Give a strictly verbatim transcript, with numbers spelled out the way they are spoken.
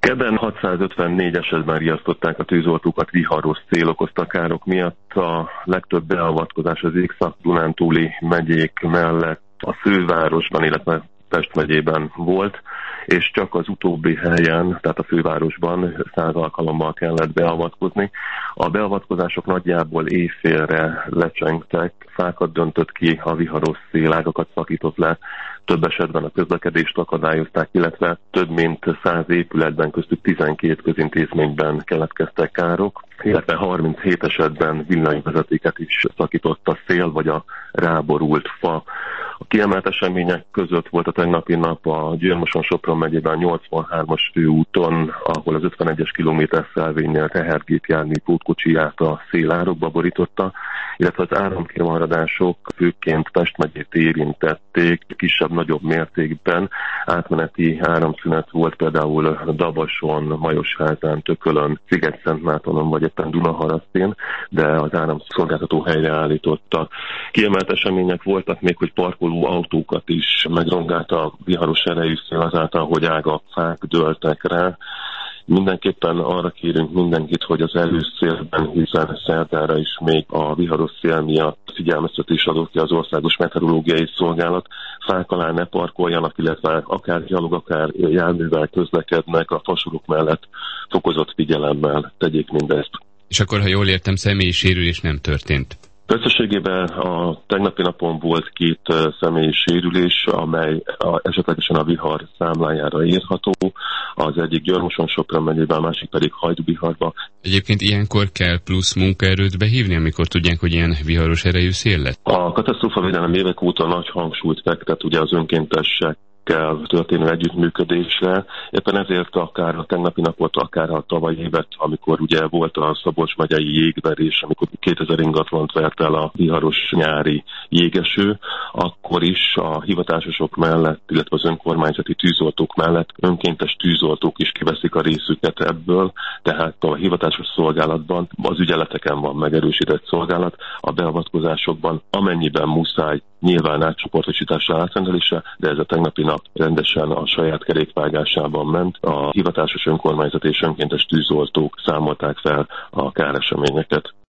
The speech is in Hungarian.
Kedden hatszázötvennégy esetben riasztották a tűzoltókat viharos szél okozta károk miatt. A legtöbb beavatkozás az Észak-Dunántúli megyék mellett a fővárosban, illetve Pest megyében volt, és csak az utóbbi helyen, tehát a fővárosban száz alkalommal kellett beavatkozni. A beavatkozások nagyjából éjfélre lecsengtek, fákat döntött ki, a viharos szél ágakat szakított le, több esetben a közlekedést akadályozták, illetve több mint száz épületben, köztük tizenkét közintézményben keletkeztek károk, illetve harminchét esetben villanyvezetéket is szakított a szél, vagy a ráborult fa. A kiemelt események között volt a tegnapi nap a Győr-Moson-Sopron megyében a nyolcvanhármas főúton, ahol az ötvenegyes kilométer szelvénynél tehergépjármű pótkocsiját a szél árokba borította, illetve az áramkimaradások főként Pest megyét érintették, kisebb-nagyobb mértékben. Átmeneti áramszünet volt például Dabason, Majosházán, Tökölön, Sziget-Szentmártonon vagy éppen Dunaharasztén, de az áramszolgáltató helyreállította. Kiemelt események voltak még, hogy parkoló autókat is megrongálta a viharos erejű szél azáltal, hogy ágak, fák dőltek rá. Mindenképpen arra kérünk mindenkit, hogy az előszélben, hiszen szerdára is még a viharos szél miatt figyelmeztetés adott ki az Országos Meteorológiai Szolgálat, fák alá ne parkoljanak, illetve akár gyalog, akár járművel közlekednek, a fasorok mellett fokozott figyelemmel tegyék mindezt. És akkor, ha jól értem, személyi sérülés nem történt? Összességében a tegnapi napon volt két személyi sérülés, amely a, esetlegesen a vihar számlájára írható. Az egyik Győr-Moson-Sopron megyében, a másik pedig Hajdúbiharba. Egyébként ilyenkor kell plusz munkaerőt behívni, amikor tudják, hogy ilyen viharos erejű szél lett? A katasztrófavédelem évek óta nagy hangsúlyt fektet ugye az önkéntesek kell történő együttműködésre. Éppen ezért akár a tegnapi napot, akár a tavalyi évet, amikor ugye volt a Szabolcs megyei jégverés, amikor kétezer ingatlant vert el a viharos nyári jégeső, akkor is a hivatásosok mellett, illetve az önkormányzati tűzoltók mellett önkéntes tűzoltók is kiveszik a részüket ebből, tehát a hivatásos szolgálatban, az ügyeleteken van megerősített szolgálat, a beavatkozásokban amennyiben muszáj, nyilván átcsoportosításra, átrendelésre, de ez a tegnapi nap rendesen a saját kerékvágásában ment. A hivatásos önkormányzat és önkéntes tűzoltók számolták fel a káreseményeket.